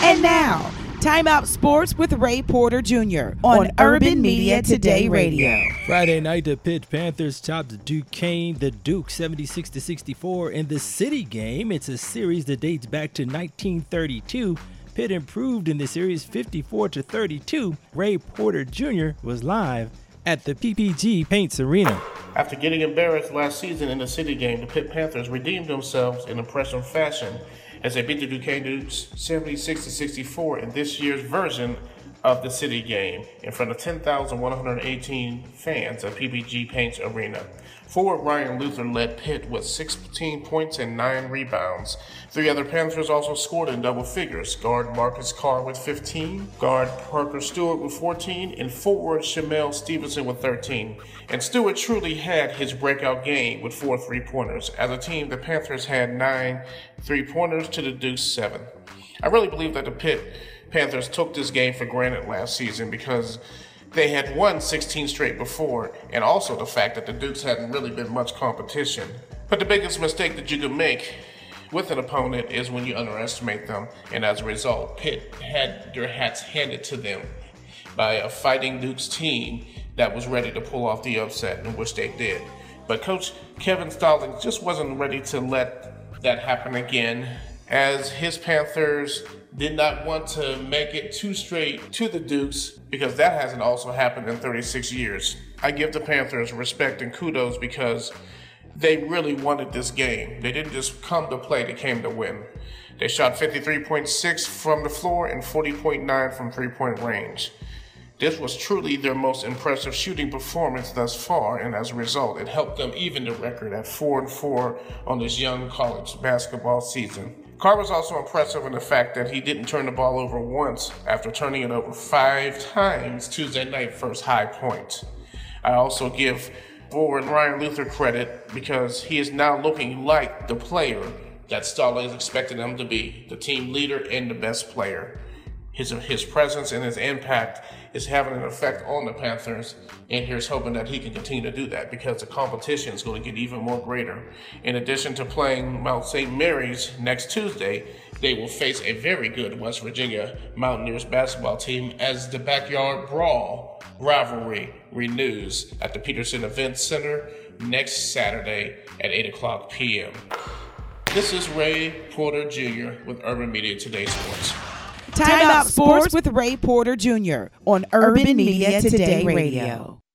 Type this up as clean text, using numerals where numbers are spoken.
And now, Time Out Sports with Ray Porter Jr. on Urban Media Today Radio. Friday night, the Pitt Panthers topped Duquesne, the Duke, 76-64 in the City game. It's a series that dates back to 1932. Pitt improved in the series 54-32. Ray Porter Jr. was live at the PPG Paints Arena. After getting embarrassed last season in the City game, the Pitt Panthers redeemed themselves in impressive fashion as they beat the Duquesne Dukes 76-64 in this year's version of the City game in front of 10,118 fans at PPG Paints Arena. Forward Ryan Luther led Pitt with 16 points and 9 rebounds. 3 other Panthers also scored in double figures. Guard Marcus Carr with 15, guard Parker Stewart with 14, and forward Shamel Stevenson with 13. And Stewart truly had his breakout game with 4 3-pointers. As a team, the Panthers had 9 3-pointers to the Dukes 7. I really believe that the Pitt Panthers took this game for granted last season because they had won 16 straight before, and also the fact that the Dukes hadn't really been much competition. But the biggest mistake that you can make with an opponent is when you underestimate them, and as a result, Pitt had their hats handed to them by a fighting Dukes team that was ready to pull off the upset, in which they did. But Coach Kevin Stallings just wasn't ready to let that happen again, as his Panthers did not want to make it too straight to the Dukes, because that hasn't also happened in 36 years. I give the Panthers respect and kudos because they really wanted this game. They didn't just come to play, they came to win. They shot 53.6 from the floor and 40.9 from three-point range. This was truly their most impressive shooting performance thus far, and as a result, it helped them even the record at 4-4 on this young college basketball season. Carr was also impressive in the fact that he didn't turn the ball over once after turning it over 5 times Tuesday night for his high point. I also give forward Ryan Luther credit because he is now looking like the player that Stallings expected him to be, the team leader and the best player. His presence and his impact is having an effect on the Panthers, and here's hoping that he can continue to do that because the competition is going to get even more greater. In addition to playing Mount St. Mary's next Tuesday, they will face a very good West Virginia Mountaineers basketball team as the Backyard Brawl rivalry renews at the Peterson Events Center next Saturday at 8 p.m. This is Ray Porter Jr. with Urban Media Today Sports. Time Out Sports with Ray Porter Jr. on Urban Media Today Radio.